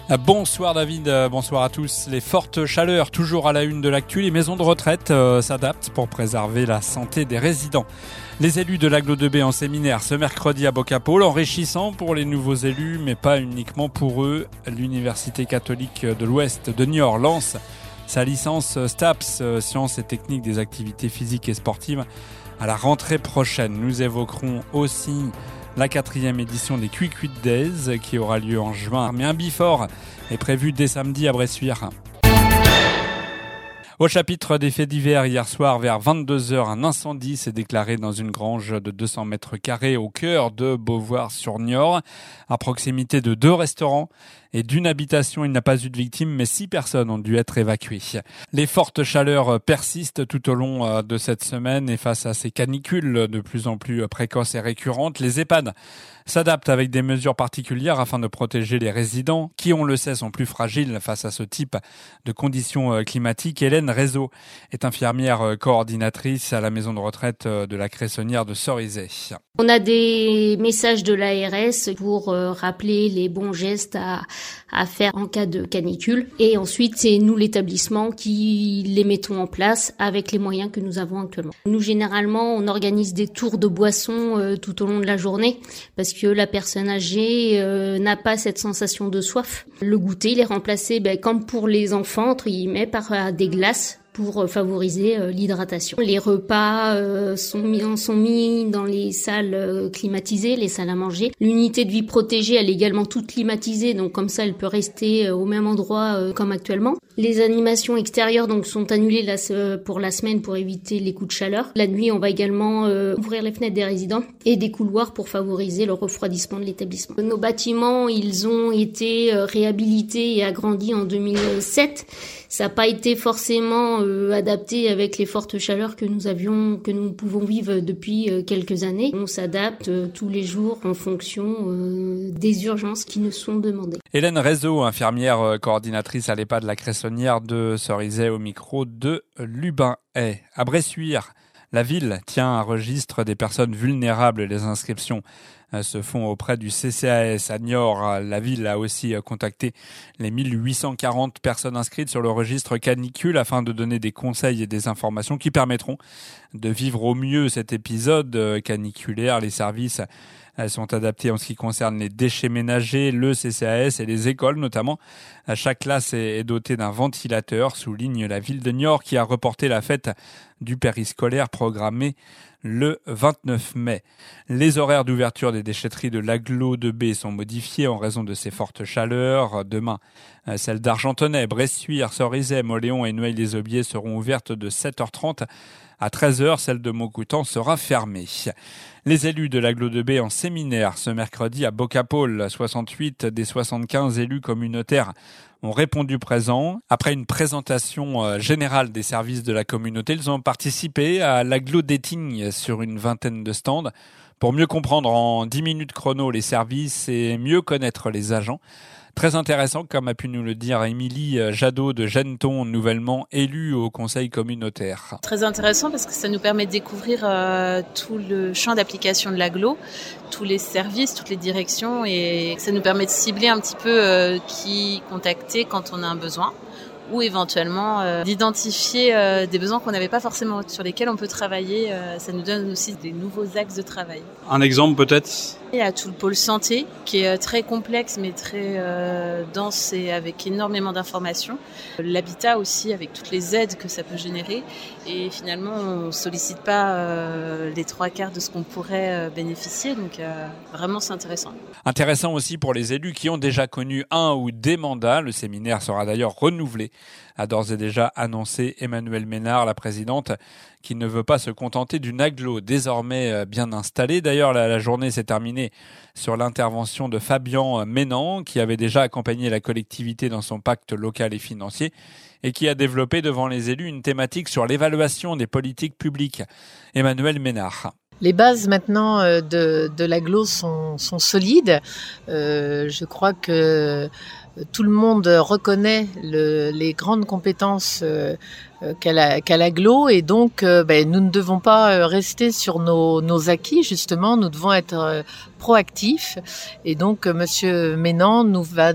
Bonsoir David, bonsoir à tous. Les fortes chaleurs, toujours à la une de l'actu, les maisons de retraite s'adaptent pour préserver la santé des résidents. Les élus de l'Agglo de B en séminaire ce mercredi à Bocapaul, enrichissant pour les nouveaux élus, mais pas uniquement pour eux. L'Université catholique de l'Ouest de Niort lance sa licence STAPS, sciences et techniques des activités physiques et sportives, à la rentrée prochaine. Nous évoquerons aussi la 4e édition des Quick Days qui aura lieu en juin. Mais un before est prévu dès samedi à Bressuire. Au chapitre des faits divers, hier soir vers 22h, un incendie s'est déclaré dans une grange de 200 mètres carrés au cœur de Beauvoir-sur-Niort, à proximité de 2 restaurants et d'une habitation. Il n'a pas eu de victimes, mais 6 personnes ont dû être évacuées. Les fortes chaleurs persistent tout au long de cette semaine et face à ces canicules de plus en plus précoces et récurrentes, les EHPAD s'adaptent avec des mesures particulières afin de protéger les résidents qui, on le sait, sont plus fragiles face à ce type de conditions climatiques. Hélène Réseau est infirmière coordinatrice à la maison de retraite de la Cressonnière de Cerizay. On a des messages de l'ARS pour rappeler les bons gestes à faire en cas de canicule. Et ensuite, c'est nous, l'établissement, qui les mettons en place avec les moyens que nous avons actuellement. Nous, généralement, on organise des tours de boissons tout au long de la journée parce que la personne âgée n'a pas cette sensation de soif. Le goûter, il est remplacé, comme pour les enfants, entre guillemets, par des glaces pour favoriser l'hydratation. Les repas sont mis dans les salles climatisées, les salles à manger. L'unité de vie protégée, elle est également toute climatisée, donc comme ça, elle peut rester au même endroit comme actuellement. Les animations extérieures donc sont annulées pour la semaine pour éviter les coups de chaleur. La nuit, on va également ouvrir les fenêtres des résidents et des couloirs pour favoriser le refroidissement de l'établissement. Nos bâtiments, ils ont été réhabilités et agrandis en 2007. Ça n'a pas été forcément adapté avec les fortes chaleurs que nous pouvons vivre depuis quelques années. On s'adapte tous les jours en fonction des urgences qui nous sont demandées. Hélène Réseau, infirmière coordinatrice à l'EHPAD de la Cressonnière de Cerizay au micro de Lubin. À Bressuire, la ville tient un registre des personnes vulnérables. Les inscriptions se font auprès du CCAS. À Niort, la ville a aussi contacté les 1840 personnes inscrites sur le registre canicule afin de donner des conseils et des informations qui permettront de vivre au mieux cet épisode caniculaire. Les services sont adaptés en ce qui concerne les déchets ménagers, le CCAS et les écoles notamment. Chaque classe est dotée d'un ventilateur, souligne la ville de Niort qui a reporté la fête du périscolaire programmée le 29 mai. Les horaires d'ouverture des déchetteries de l'Agglo de B sont modifiés en raison de ces fortes chaleurs. Demain, celles d'Argentonais, Bressuire, Cerizay, Mauléon et Noailles-les-Aubiers seront ouvertes de 7h30 à 13h. Celle de Maucoutan sera fermée. Les élus de l'Agglo de B en séminaire ce mercredi à Bocapaul. 68 des 75 élus communautaires ont répondu présents. Après une présentation générale des services de la communauté, ils ont participé à l'Agglo Dating sur une vingtaine de stands pour mieux comprendre en 10 minutes chrono les services et mieux connaître les agents. Très intéressant, comme a pu nous le dire Émilie Jadot de Genneton, nouvellement élue au conseil communautaire. Très intéressant parce que ça nous permet de découvrir tout le champ d'application de l'Agglo, tous les services, toutes les directions, et ça nous permet de cibler un petit peu qui contacter quand on a un besoin, ou éventuellement d'identifier des besoins qu'on n'avait pas forcément, sur lesquels on peut travailler. Ça nous donne aussi des nouveaux axes de travail. Un exemple peut-être ? Il y a tout le pôle santé qui est très complexe mais très dense et avec énormément d'informations. L'habitat aussi avec toutes les aides que ça peut générer, et finalement on ne sollicite pas les 3/4 de ce qu'on pourrait bénéficier, donc vraiment c'est intéressant. Intéressant aussi pour les élus qui ont déjà connu un ou des mandats. Le séminaire sera d'ailleurs renouvelé, a d'ores et déjà annoncé Emmanuelle Ménard, la présidente, qui ne veut pas se contenter d'une agglo désormais bien installée. D'ailleurs, la journée s'est terminée sur l'intervention de Fabien Ménan, qui avait déjà accompagné la collectivité dans son pacte local et financier et qui a développé devant les élus une thématique sur l'évaluation des politiques publiques. Emmanuelle Ménard. Les bases maintenant de l'aglo sont solides. Je crois que tout le monde reconnaît les grandes compétences qu'a l'aglo, et donc nous ne devons pas rester sur nos acquis. Justement, nous devons être proactifs. Et donc Monsieur Ménan va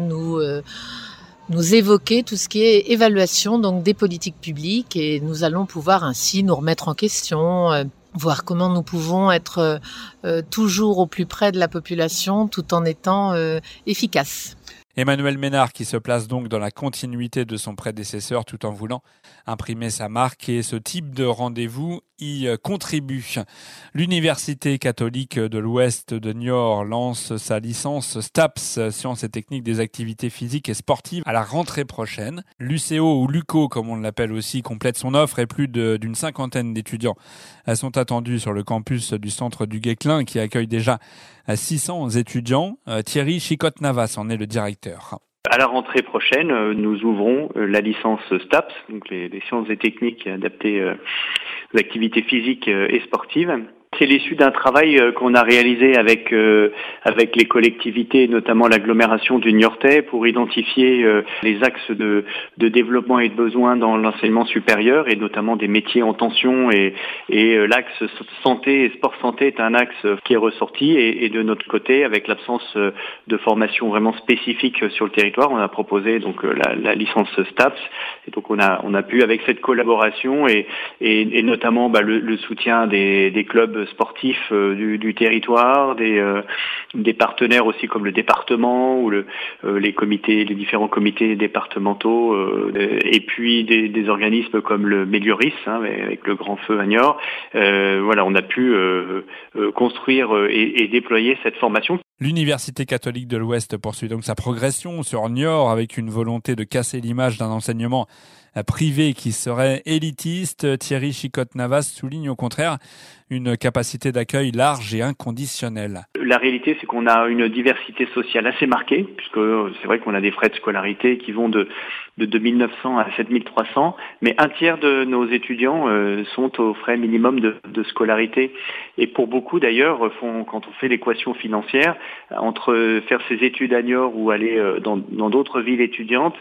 nous évoquer tout ce qui est évaluation donc des politiques publiques, et nous allons pouvoir ainsi nous remettre en question, voir comment nous pouvons être toujours au plus près de la population tout en étant efficaces. Emmanuel Ménard qui se place donc dans la continuité de son prédécesseur tout en voulant imprimer sa marque, et ce type de rendez-vous y contribue. L'Université catholique de l'Ouest de Niort lance sa licence STAPS, sciences et techniques des activités physiques et sportives, à la rentrée prochaine. L'UCO ou LUCO comme on l'appelle aussi complète son offre, et plus d'une cinquantaine d'étudiants sont attendus sur le campus du centre du Guesclin qui accueille déjà 600 étudiants. Thierry Chicotte-Navas en est le directeur. À la rentrée prochaine, nous ouvrons la licence STAPS, donc les sciences et techniques adaptées aux activités physiques et sportives. C'est l'issue d'un travail qu'on a réalisé avec les collectivités, notamment l'agglomération du Niortais, pour identifier les axes de développement et de besoins dans l'enseignement supérieur, et notamment des métiers en tension, et l'axe santé et sport santé est un axe qui est ressorti, et de notre côté, avec l'absence de formation vraiment spécifique sur le territoire, on a proposé donc la licence STAPS, et donc on a pu, avec cette collaboration et notamment le soutien des clubs sportifs du territoire, des partenaires aussi comme le département ou les différents comités départementaux, et puis des organismes comme le Mélioris, avec le Grand Feu à Niort. On a pu construire et déployer cette formation. L'Université catholique de l'Ouest poursuit donc sa progression sur Niort avec une volonté de casser l'image d'un enseignement privé qui serait élitiste. Thierry Chicotte-Navas souligne au contraire une capacité d'accueil large et inconditionnelle. La réalité, c'est qu'on a une diversité sociale assez marquée, puisque c'est vrai qu'on a des frais de scolarité qui vont de 2900 à 7300, mais un tiers de nos étudiants sont aux frais minimum de scolarité. Et pour beaucoup d'ailleurs, quand on fait l'équation financière, entre faire ses études à Niort ou aller dans d'autres villes étudiantes,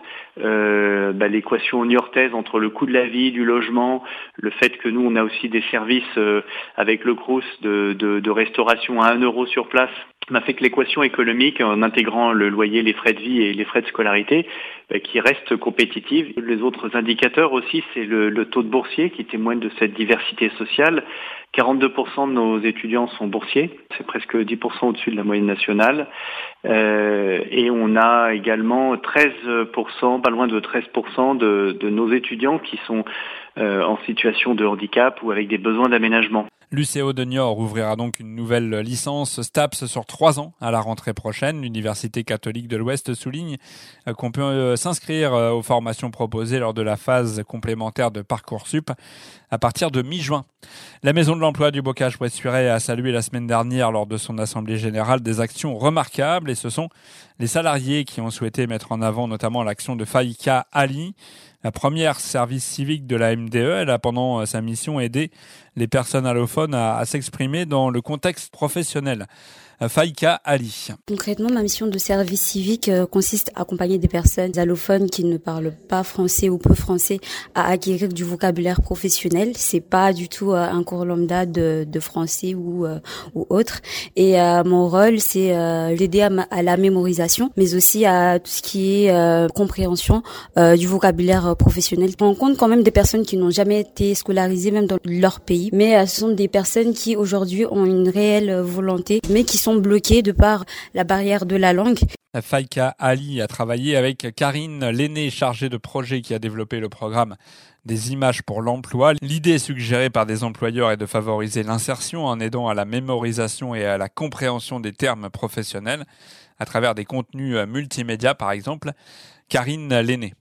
l'équation niortaise entre le coût de la vie, du logement, le fait que nous on a aussi des services avec le Crous de restauration à 1 euro sur place, m'a fait que l'équation économique, en intégrant le loyer, les frais de vie et les frais de scolarité, qui reste compétitive. Les autres indicateurs aussi, c'est le taux de boursiers qui témoigne de cette diversité sociale. 42% de nos étudiants sont boursiers, c'est presque 10% au-dessus de la moyenne nationale. Et on a également 13%, pas loin de 13% de nos étudiants qui sont en situation de handicap ou avec des besoins d'aménagement. L'UCO de Niort ouvrira donc une nouvelle licence STAPS sur 3 ans à la rentrée prochaine. L'Université catholique de l'Ouest souligne qu'on peut s'inscrire aux formations proposées lors de la phase complémentaire de Parcoursup à partir de mi-juin. La Maison de l'Emploi du Bocage-Ouest-Furet a salué la semaine dernière lors de son assemblée générale des actions remarquables, et ce sont les salariés qui ont souhaité mettre en avant notamment l'action de Faïka Ali, la première service civique de la MDE. Elle a pendant sa mission aidé les personnes allophones à s'exprimer dans le contexte professionnel. Faïka Ali. Concrètement, ma mission de service civique consiste à accompagner des personnes allophones qui ne parlent pas français ou peu français à acquérir du vocabulaire professionnel. C'est pas du tout un cours lambda de français ou autre. Et mon rôle, c'est l'aider à la mémorisation, mais aussi à tout ce qui est compréhension du vocabulaire professionnel. On rencontre quand même des personnes qui n'ont jamais été scolarisées, même dans leur pays, mais ce sont des personnes qui aujourd'hui ont une réelle volonté, mais qui sont bloqués de par la barrière de la langue. Faïka Ali a travaillé avec Karine Lenné, chargée de projet, qui a développé le programme des images pour l'emploi. L'idée suggérée par des employeurs est de favoriser l'insertion en aidant à la mémorisation et à la compréhension des termes professionnels à travers des contenus multimédia, par exemple. Karine Lenné.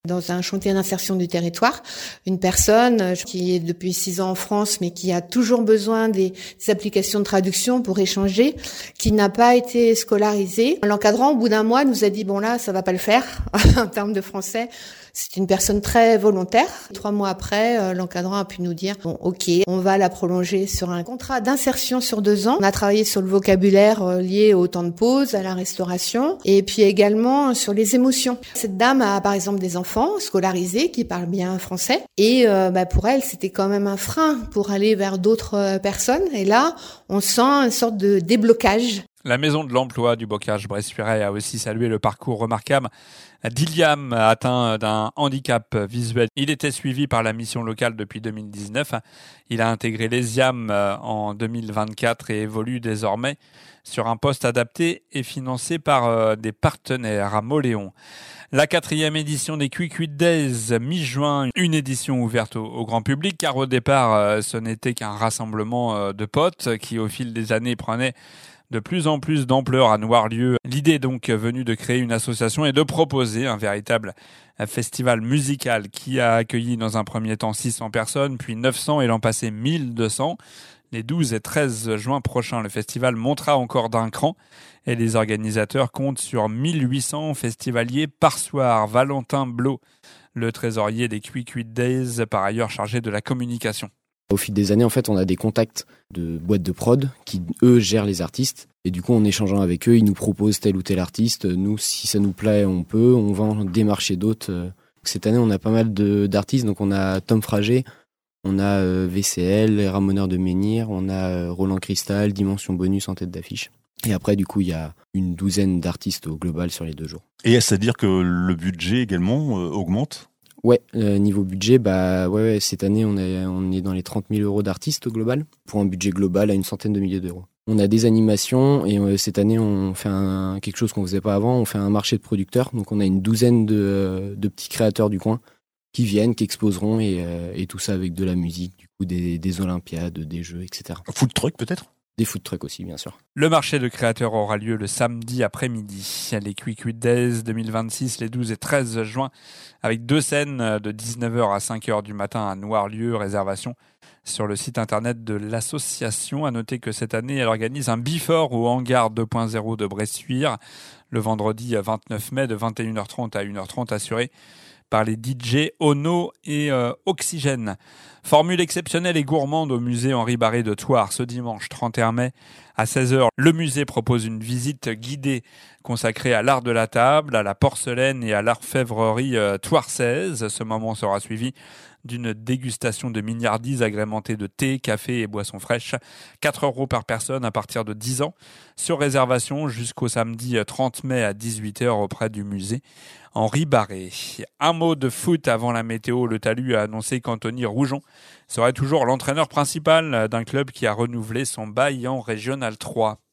Dans un chantier d'insertion du territoire, une personne qui est depuis 6 ans en France, mais qui a toujours besoin des applications de traduction pour échanger, qui n'a pas été scolarisée. L'encadrant, au bout d'un mois, nous a dit, bon là, ça va pas le faire, en termes de français. C'est une personne très volontaire. 3 mois après, l'encadrant a pu nous dire, bon, ok, on va la prolonger sur un contrat d'insertion sur 2 ans. On a travaillé sur le vocabulaire lié au temps de pause, à la restauration, et puis également sur les émotions. Cette dame a, par exemple, des enfants scolarisés qui parlent bien français. Et pour elle, c'était quand même un frein pour aller vers d'autres personnes. Et là, on sent une sorte de déblocage. La Maison de l'Emploi du Bocage Bressuiret a aussi salué le parcours remarquable d'Iliam, atteint d'un handicap visuel. Il était suivi par la mission locale depuis 2019. Il a intégré l'ESIAM en 2024 et évolue désormais sur un poste adapté et financé par des partenaires à Moléon. La 4e édition des Quick Days, mi-juin, une édition ouverte au grand public, car au départ, ce n'était qu'un rassemblement de potes qui, au fil des années, prenait de plus en plus d'ampleur à Noirlieu. L'idée est donc venue de créer une association et de proposer un véritable festival musical qui a accueilli dans un premier temps 600 personnes, puis 900 et l'an passé 1200. Les 12 et 13 juin prochains, le festival montera encore d'un cran et les organisateurs comptent sur 1800 festivaliers par soir. Valentin Blot, le trésorier des Quick Days, par ailleurs chargé de la communication. Au fil des années, en fait, on a des contacts de boîtes de prod qui, eux, gèrent les artistes. Et du coup, en échangeant avec eux, ils nous proposent tel ou tel artiste. Nous, si ça nous plaît, on va en démarcher d'autres. Cette année, on a pas mal d'artistes. Donc, on a Tom Frager, on a VCL, les Ramoneurs de Menhir, on a Roland Cristal, Dimension Bonus en tête d'affiche. Et après, du coup, il y a une douzaine d'artistes au global sur les 2 jours. Et c'est-à-dire que le budget également augmente ? Ouais, niveau budget, ouais, cette année, on est dans les 30 000 euros d'artistes au global, pour un budget global à une centaine de milliers d'euros. On a des animations et cette année, on fait quelque chose qu'on faisait pas avant, on fait un marché de producteurs. Donc, on a une douzaine de petits créateurs du coin qui viennent, qui exposeront et tout ça avec de la musique, du coup, des olympiades, des jeux, etc. Un food truck peut-être ? Des food trucks aussi, bien sûr. Le marché de créateurs aura lieu le samedi après-midi. Les Quick Days 2026, les 12 et 13 juin, avec 2 scènes de 19h à 5h du matin à Noirlieu. Réservation sur le site internet de l'association. À noter que cette année, elle organise un Before au Hangar 2.0 de Bressuire, le vendredi 29 mai de 21h30 à 1h30, assuré par les DJ Ono et Oxygène. Formule exceptionnelle et gourmande au musée Henri Barré de Thouars ce dimanche 31 mai à 16h. Le musée propose une visite guidée consacrée à l'art de la table, à la porcelaine et à l'orfèvrerie thouarsaise. Ce moment sera suivi d'une dégustation de mignardise agrémentée de thé, café et boissons fraîches. 4 € par personne à partir de 10 ans. Sur réservation jusqu'au samedi 30 mai à 18h auprès du musée Henri Barré. Un mot de foot avant la météo. Le Talus a annoncé qu'Anthony Roujon serait toujours l'entraîneur principal d'un club qui a renouvelé son bail en Régional 3.